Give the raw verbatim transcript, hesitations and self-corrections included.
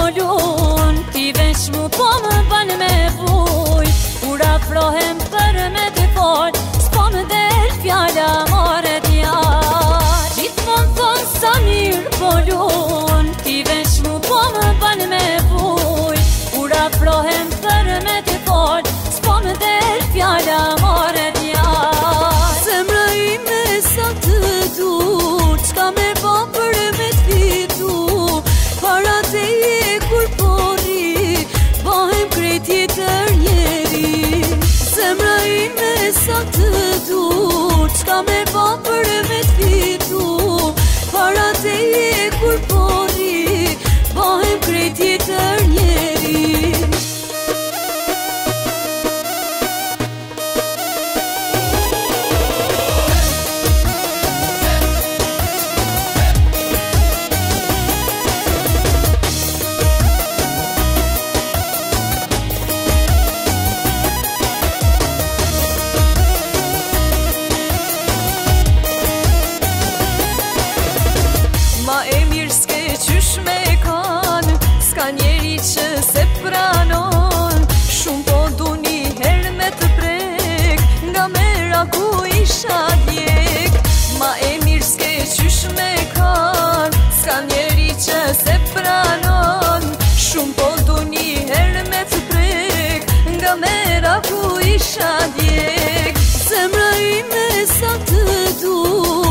folun, ti veç mu po më ban me vuj. Kur afrohem për me të fol, s'po më del fjalla more djarë. Gjithmon thon sa mirë folun, ti veç mu po më ban me vuj. Kur afrohem për me të fol, s'po më del fjalla more djarë. Zemra ime sa të dur, çka me bo për me t'fitu. Para teje kur pori, bohem krejt tjetër njeri. Zemra ime sa të dur, çka me bo për me t'fitu. Para teje kur pori, bohem krejt tjetër njeri. Ma e mirë s'ke qysh me kanë, s'ka njeri që se pranon. Shumë po du një herë me të prek, nga mera ku isha djek. Ma e mirë s'ke qysh me kanë, s'ka njeri që se pranon. Shumë po du një herë me të prek, nga mera ku isha djek. Zemra ime sa të dur,